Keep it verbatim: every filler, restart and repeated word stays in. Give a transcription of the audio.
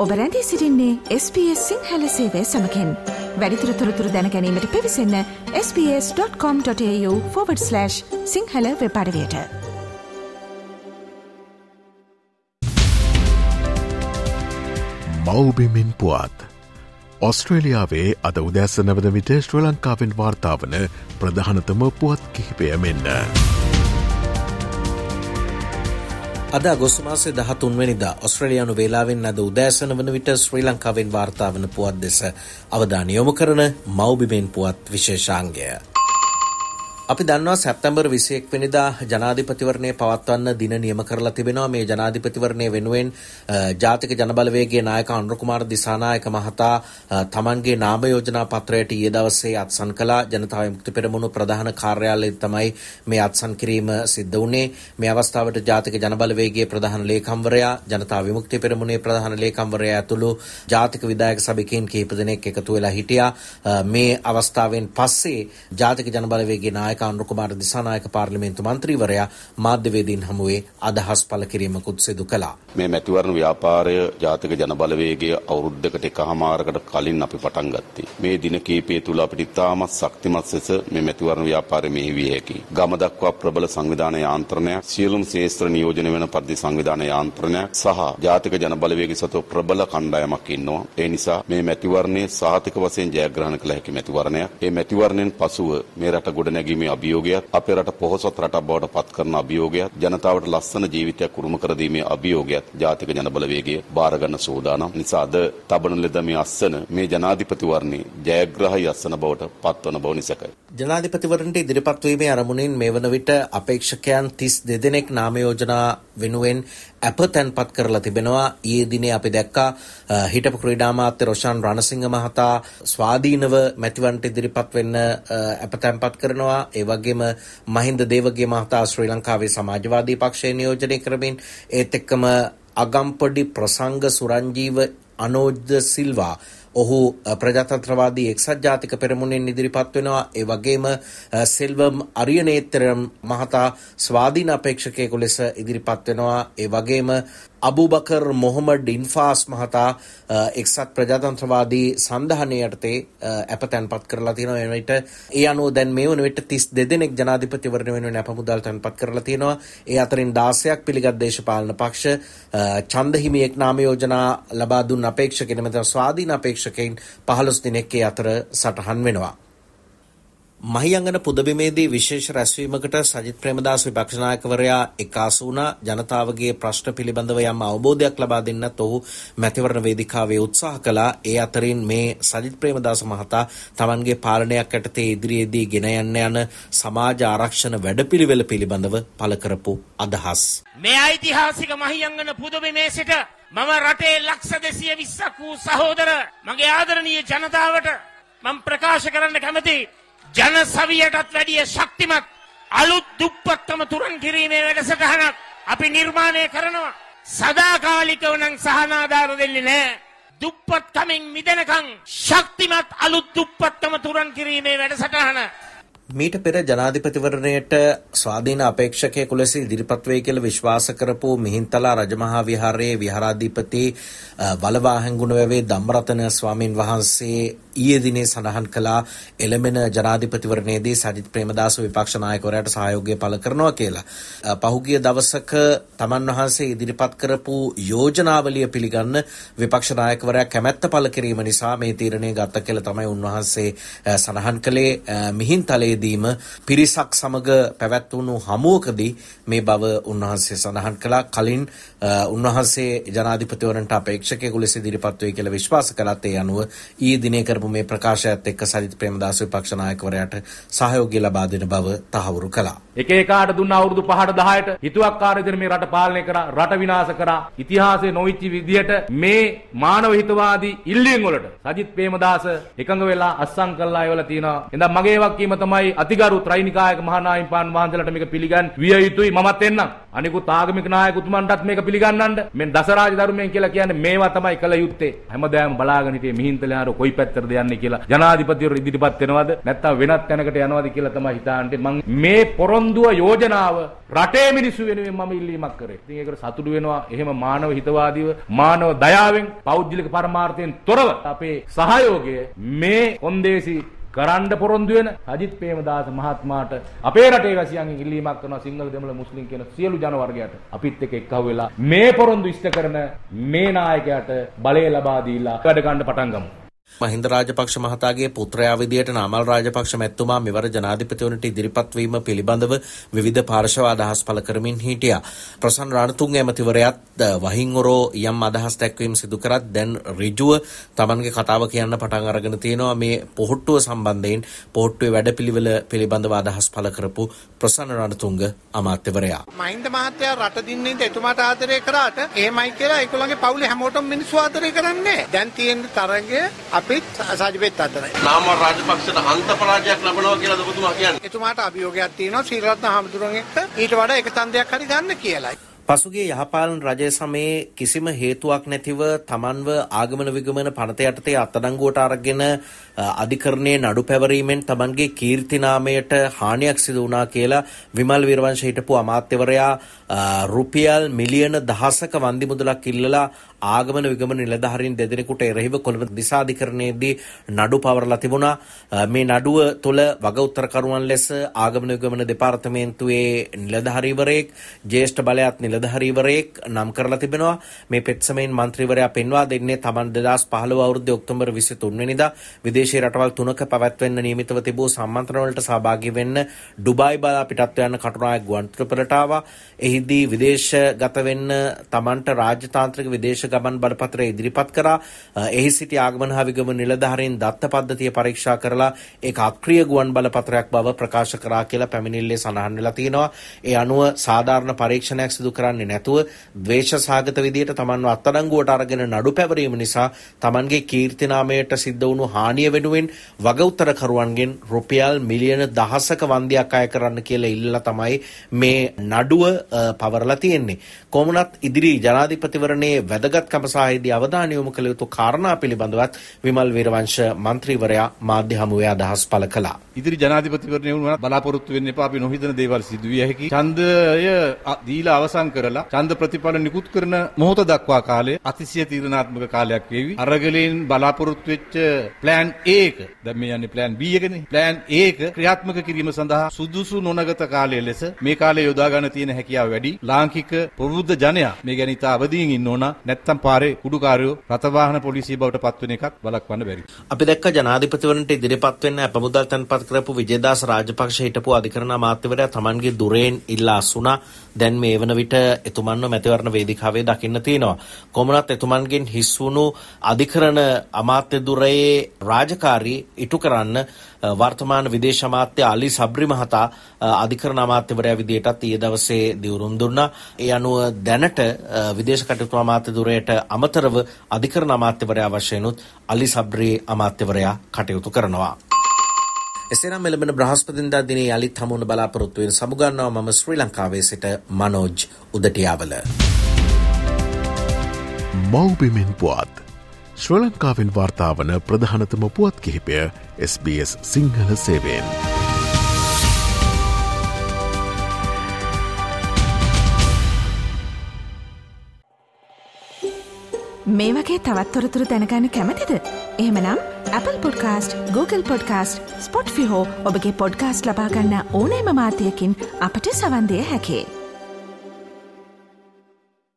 ඔබ රැඳී සිටින්නේ එස් බී එස් සිංහල සේවය සමගින්. වැඩිදුර තොරතුරු දැන ගැනීමට පිවිසන්න S B S dot com dot AU forward slash Sinhala web අඩවියට. මව්බිමින් පුවත්. ඔස්ට්‍රේලියාවේ අද උදැසන වන විට ශ්‍රී ලංකාවෙන් වාර්තා වන ප්‍රධානතම පුවත් කිහිපය මෙන්න. අද අගෝස්තු මාසේ දහතුන් වෙනිදා ඔස්ට්‍රේලියානු වේලාවෙන් අද උදෑසන වන විට ශ්‍රී ලංකාවෙන් වාර්තා වන පුවත් දෙස අවධානය යොමු කරන මව්බිමෙන් පුවත් විශේෂාංගය. අපි දන්නවා සැප්තැම්බර් විසිඑක වෙනිදා ජනාධිපතිවරණය පවත්වන්න දින නියම කරලා තිබෙනවා. මේ ජනාධිපතිවරණය වෙනුවෙන් ජාතික ජනබලවේගයේ නායක අනුර කුමාර දිසානායක මහතා තමන්ගේ නාම යෝජනා පත්‍රයට ඊයේ දවසේ අත්සන් කළා. ජනතා විමුක්ති පෙරමුණු ප්‍රධාන කාර්යාලයේ තමයි මේ අත්සන් කිරීම සිද්ධ වුණේ. මේ අවස්ථාවට ජාතික ජනබලවේගයේ ප්‍රධාන ලේකම්වරයා, ජනතා විමුක්ති පෙරමුණේ ප්‍රධාන ලේකම්වරයා ඇතුළු ජාතික විධායක සභිකයන් කිහිප දෙනෙක් එකතු වෙලා හිටියා. මේ අවස්ථාවෙන් පස්සේ ජාතික ජනබලවේගයේ නායක අනුර කුමාර දිසානායක පාර්ලිමේන්තු මන්ත්‍රීවරයා මාධ්‍යවේදීන් හමුවේ අදහස් පළ කිරීමකුත් සිදු කළා. මේ මැතිවරණ ව්‍යාපාරය ජාතික ජනබලවේගයේ අවුරුද්දකට එකහමාරකට කලින් අපි පටන් ගත්තේ. මේ දින කිහිපය තුල අපිට ඉතාමත් ශක්තිමත් ලෙස මේ මැතිවරණ ව්‍යාපාරය මෙහෙවිය හැකියි. ගම දක්වා ප්‍රබල සංවිධාන යාන්ත්‍රණයක්, සියලුම ශේෂ්ත්‍ර නියෝජනය වෙන පරිදි සංවිධාන යාන්ත්‍රණයක් සහ ජාතික ජනබලවේගයේ සතු ප්‍රබල කණ්ඩායමක් ඉන්නවා. ඒ නිසා මේ මැතිවරණයේ සාහිතික වශයෙන් ජයග්‍රහණ කළ හැකි මැතිවරණයක්. මේ මැතිවරණයෙන් පසුව මේ රට ගොඩනැගීමේ අභියෝගයත්, අපේ රට පොහොසත් රටක් බවට පත් කරන අභියෝගයත්, ජනතාවට ලස්සන ජීවිතයක් උරුම කර දීමේ අභියෝගයත් ජාතික ජනබලවේගය බාර ගන්න සූදානම්. නිසා අද තබන ලෙඩ මේ අස්සන මේ ජනාධිපතිවරණේ ජයග්‍රහී අස්සන බවට පත්වන බව නිසකයි. ජනාධිපතිවරණට ඉදිරිපත් වීමේ අරමුණින් මේ වන විට අපේක්ෂකයන් තිස් දෙදෙනෙක් නාම යෝජනා වෙනුවෙන් අප තැන්පත් කරලා තිබෙනවා. ඊයේ දිනේ අපි දැක්කා හිටපු ක්‍රීඩා අමාත්‍ය රොෂාන් රණසිංහ මහතා ස්වාධීනව මැතිවරණට ඉදිරිපත් වෙන්න අප තැන්පත් කරනවා. ඒ වගේම මහින්ද දේවගේ මහතා ශ්‍රී ලංකාවේ සමාජවාදී පක්ෂය නියෝජනය කරමින්, ඒත් එක්කම අගම්පොඩි ප්‍රසංග සුරංජීව අනෝජ්ද සිල්වා ඔහු ප්‍රජාතන්ත්‍රවාදී එක්සත් ජාතික පෙරමුණෙන් ඉදිරිපත් වෙනවා. ඒ වගේම සෙල්වම් අරියනේතරම් මහතා ස්වාධීන අපේක්ෂකයෙකු ලෙස ඉදිරිපත් වෙනවා. ඒ වගේම අබුබකර් මොහමඩ් ඉන්ෆාස් මහතා එක්සත් ප්‍රජාතන්ත්‍රවාදී සන්ධානය යටතේ අප තැන්පත් කරලා තියෙනවා. ඒ විට ඒ අනුව දැන් මේ වන විට තිස් දෙදෙනෙක් ජනාධිපතිවරණ වෙනුවෙන් අප මුදල් තැන්පත් කරලා තියෙනවා. ඒ අතරින් දාසයක් පිළිගත් දේශපාලන පක්ෂ, ඡන්ද හිමියෙක් නාම යෝජනා ලබා දුන් අපේක්ෂකෙන මෙතන ස්වාධීන අපේක්ෂකයින් පහළොස් දිනක් ඒ අතර සටහන් වෙනවා. මහියංගන පුදබිමේදී විශේෂ රැස්වීමකට සජිත් ප්‍රේමදාස විපක්ෂ නායකවරයා එකාසු වුණා. ජනතාවගේ ප්‍රශ්න පිළිබඳව යම් අවබෝධයක් ලබා දෙන්නත් ඔහු මැතිවරණ වේදිකාවේ උත්සාහ කළා. ඒ අතරින් මේ සජිත් ප්‍රේමදාස මහතා තමන්ගේ පාලනයක් යටතේ ඉදිරියේදී ගෙන යන්න යන සමාජ ආරක්ෂණ වැඩපිළිවෙල පිළිබඳව පළ කරපු අදහස්. මේ ඓතිහාසික මහියංගන පුදබිමේ සිට මම රටේ ලක්ෂ දෙසිය විස්සක් වූ සහෝදර මගේ ආදරණීය ජනතාවට මම ප්‍රකාශ කරන්න කැමතියි. ජන සවියටත් වැඩිය ශක්තිමත් අලුත් දුප්පත්කම තුරන් කිරීමේ වැඩසටහනක් අපි නිර්මාණය කරනවා. සදාකාලිකව නම් සහනාධාර දෙන්නේ නැහැ. දුප්පත්කමින් මිදෙනකන් ශක්තිමත් අලුත් දුප්පත්කම තුරන් කිරීමේ වැඩසටහන. මීට පෙර ජනාධිපතිවරණයට ස්වාධීන අපේක්ෂකයෙකු ලෙස ඉදිරිපත් වේ කියලා විශ්වාස කරපු මිහින්තලා රජමහා විහාරයේ විහාරාධිපති වලවාහැඟුණ වැවේ ධම්මරතන ස්වාමින් වහන්සේ ඊයේ දිනේ සඳහන් කළා එළමෙන ජනාධිපතිවරණයේදී සජිත් ප්‍රේමදාස විපක්ෂ නායකවරයාට සහයෝගය පළ කරනවා කියලා. පහුගිය දවසක තමන් වහන්සේ ඉදිරිපත් කරපු යෝජනාවලිය පිළිගන්න විපක්ෂ නායකවරයා කැමැත්ත පළ කිරීම නිසා මේ තීරණය ගත්ත කියලා තමයි උන්වහන්සේ සඳහන් කළේ. මිහින්තලයේදීම පිරිසක් සමග පැවැත්වුණු හමුවකදී මේ බව උන්වහන්සේ සඳහන් කළා. කලින් උන්වහන්සේ ජනාධිපතිවරණට අපේක්ෂකයෙකු ලෙස ඉදිරිපත් වේ කියලා විශ්වාස කළත් ඒ අනුව ඊයේ දිනේ කරපු මේ ප්‍රකාශයත් එක්ක සජිත් ප්‍රේමදාස විපක්ෂ නායකවරයාට සහයෝගය ලබා දෙන බව තහවුරු කළා. එක එකාට දුන්න අවුරුදු පහට දහයට හිතුවක්කාර විදිහට මේ රට පාලනය කරා, රට විනාශ කරා. ඉතිහාසයේ නොවිච්ච විදිහට මේ මානව හිතවාදී ඉල්ලීම් වලට සජිත් ප්‍රේමදාස එකඟ වෙලා අස්සම් කළා එවලා තියෙනවා. එහෙනම් මගේ වක්කීම තමයි තමයි අතිගරු ත්‍රිනිකායක මහානායකයන් වහන්සේලාට මේක පිළිගන්න විය යුතුයි. මමත් එන්නම්. අනිකුත් ආගමික නායකතුමන්ටත් මේක පිළිගන්නන්න. මෙන් දසරාජ ධර්මයෙන් කියලා කියන්නේ මේවා තමයි කළ යුත්තේ. හැමදාම බලාගෙන හිටියේ මිහින්තලේ ආර කොයි පැත්තටද යන්නේ කියලා. ජනාධිපතිවරු ඉදිරිපත් වෙනවද නැත්නම් වෙනත් තැනකට යනවද කියලා තමයි හිතාන්නේ. මම මේ පොරොන්දුව යෝජනාව රටේ මිනිස්සු වෙනුවෙන් මම ඉල්ලීමක් කරේ. ඉතින් ඒකට සතුටු වෙනවා. එහෙම මානව හිතවාදීව මානව දයාවෙන් පෞද්ගලික පරමාර්ථයෙන් තොරව අපේ සහයෝගය මේ කොන්දේසි කරන්න පොරොන්දු වෙන අජිත් ප්‍රේමදාස මහත්මයාට අපේ රටේ වැසියන්ගෙන් ඉල්ලීමක් කරනවා. සිංහල දෙමළ මුස්ලිම් කියන සියලු ජන වර්ගයට අපිත් එක්ක එක්කව වෙලා මේ පොරොන්දු ඉෂ්ට කරන මේ නායකයාට බලය ලබා දීලා වැඩ ගන්න පටන් ගමු. මහින්ද රාජපක්ෂ මහතාගේ පුත්‍රයා විදියට නාමල් රාජපක්ෂ මැතිතුමා මෙවර ජනාධිපතිවරණට ඉදිරිපත් වීම පිළිබඳව විවිධ පාර්ශව අදහස් පළ කරමින් හිටියා. ප්‍රසන්න රණතුංග ඇමතිවරයාත් වහින් ඔරෝ යම් අදහස් දැක්වීම සිදු කරත් දැන් ඍජුව තමන්ගේ කතාව කියන්න පටන් අරගෙන තියෙනවා. මේ පොහොට්ටුව සම්බන්ධයෙන් පොහොට්ටුවේ වැඩපිළිවෙල පිළිබඳව අදහස් පළ කරපු ප්‍රසන්න රණතුංග අමාත්‍යවරයා. මහින්ද මහත්තයා රට දින්නේ එතුමාට ආදරය කරාට එහෙමයි කියලා ඒගොල්ලන්ගේ පවුලේ හැමෝටම මිනිස්සු ආදරය කරන්නේ. දැන් තියෙන තරගය අපිත් සාජිපෙත් අතරයි. නාමල් රාජපක්ෂට අන්ත පරාජයක් ලැබනවා කියලාද ඔබතුමා කියන්නේ? එතුමාට අභියෝගයක් තියෙනවා සීලරත්න හාමුදුරුවෝ එක්ක ඊට වඩා එක ඡන්දයක් හරි ගන්න කියලායි. පසුගිය යහපාලන රජය සමයේ කිසිම හේතුවක් නැතිව තමන්ව ආගමන විගමන පනත යටතේ අත්අඩංගුවට අරගෙන අධිකරණයේ නඩු පැවරීමෙන් තමන්ගේ කීර්ති නාමයට හානියක් සිදු වුණා කියලා විමල් වීරවංශ හිටපු අමාත්‍යවරයා රුපියල් මිලියන දහසක වන්දි මුදලක් ඉල්ලලා ආගමන විගමන නිලධාරීන් දෙදෙනෙකුට එරෙහිව කොළඹ දිසාධිකරණයේදී නඩු පවරලා තිබුණා. මේ නඩුව තුළ වග උත්තරකරුවන් ලෙස ආගමන විගමන දෙපාර්තමේන්තුවේ නිලධාරීවරයෙක් ජ්‍යෙෂ්ඨ බලයත් නිලධාරීවරයෙක් නම් කරලා තිබෙනවා. මේ පෙත්සමෙන් මන්ත්‍රීවරයා පෙන්වා දෙන්නේ තමන් දෙදහස් පහළොව අවුරුද්දේ ඔක්තෝබර් විසිතුන් වෙනිදා විදේශීය රටවල් තුනක පැවැත්වෙන්න නියමිතව තිබූ සම්මන්ත්‍රණ වලට සහභාගී වෙන්න ඩුබායි බලා පිටත් යන කටුනායක ගුවන්තොටුපළට ආවා. එහිදී විදේශගත වෙන්න තමන්ට රාජ්‍යතාන්ත්‍රික විදේශ ගමන් බලපත්‍රය ඉදිරිපත් කරා. එහි සිටි ආගමන හා විගමන නිලධාරීන් දත්ත පද්ධතිය පරීක්ෂා කරලා ඒක අක්‍රීය ගුවන් බලපත්‍රයක් බව ප්‍රකාශ කරා කියලා පැමිණිල්ලේ සඳහන් වෙලා තියෙනවා. ඒ අනුව සාධාරණ පරීක්ෂණයක් සිදු කරන්නේ නැතුව ද්වේෂ සහගත විදියට තමන්ව අත්අඩංගුවට අරගෙන නඩු පැවරීම නිසා තමන්ගේ කීර්ති නාමයට සිද්ධ වුණු හානිය වෙනුවෙන් වග උත්තරකරුවන්ගෙන් රුපියල් මිලියන දහසක වන්දියක් අය කරන්න කියලා ඉල්ලලා තමයි මේ නඩුව පවරලා තියෙන්නේ. කොමුණත් ඉදිරි ජනාධිපතිවරණයේ වැදගත්කම සාහිදී අවධානය යොමු කළ යුතු කාරණා පිළිබඳවත් විමල් වීරවංශ මන්ත්‍රීවරයා මාධ්‍ය හමුවේ අදහස් පළ කළා. ඉදිරි ජනාධිපතිවරණය වුණා බලාපොරොත්තු වෙන්න එපා. අපි නොහිතන දේවල් සිදු විය හැකි. ඡන්දය දීලා අවසන් කරලා ඡන්ද ප්‍රතිඵල නිකුත් කරන මොහොත දක්වා කාලය අතිශය තීරණාත්මක කාලයක් වේවි. අරගලෙන් බලාපොරොත්තු වෙච්ච ප්ලෑන් A එක දැන් මේ යන්නේ ප්ලෑන් B එකනේ. ප්ලෑන් A එක ක්‍රියාත්මක කිරීම සඳහා සුදුසු නොනගත කාලය ලෙස මේ කාලය යොදා ගන්න තියෙන හැකියාව වැඩි. ලාංකික ප්‍රබුද්ධ ජනයා මේ ගැන ඉතා අවදීන් ඉන්න ඕන. නැත්තම් පාරේ කුඩුකාරයෝ රථවාහන පොලිසිය බවට පත්වෙන එකක් බලක්වන්න බැරි. අපි දැක්ක ජනාධිපතිවරණට ඉදිරිපත් වෙන්න අපමුදල් තැන්පත් කරපු විජේදාස රාජපක්ෂ හිටපු අධිකරණ අමාත්‍යවරයා තමන්ගේ දුරෙන් ඉල්ලා අසුණා. දැන් මේ වන විට එතුමන්ව මැතිවරණ වේදිකාවේ දකින්න තියෙනවා. කොමුණත් එතුමන්ගෙන් හිස් වුණු අධිකරණ අමාත්‍ය දුරයේ රාජකාරී ඉටු කරන්න වර්තමාන විදේශ අමාත්‍ය අලි සබ්රි මහතා අධිකරණ අමාත්‍යවරයා විදියටත් ඊයේ දවසේ දිවුරුම් දුන්නා. ඒ අනුව දැනට විදේශ කටයුතු අමාත්‍ය දුරයට අමතරව අධිකරණ අමාත්‍යවරයා වශයෙන් උත් අලි සබ්රි අමාත්‍යවරයා කටයුතු කරනවා. එසේනම් මෙලබන බ්‍රහස්පතින්දා දිනේ යලිත් හමුවන බලාපොරොත්තු වෙන සමුගන්නවා. මම ශ්‍රී ලංකාවේ සිට මනෝජ් උදටියාවල. මෞබිමෙන් පුවත් ශ්‍රී ලංකාවෙන් වාර්තාවන ප්‍රධානතම පුවත් කිහිපය එස් බී එස් සිංහල සේවයෙන්. මේ වගේ තවත් තොරතුරු දැනගන්න කැමතිද? එහෙමනම් Apple Podcast, Google Podcast, Spotify හෝ ඔබගේ පොඩ්කාස්ට් ලබා ගන්න ඕනෑම මාධ්‍යයකින් අපට සවන් දිය හැකියි.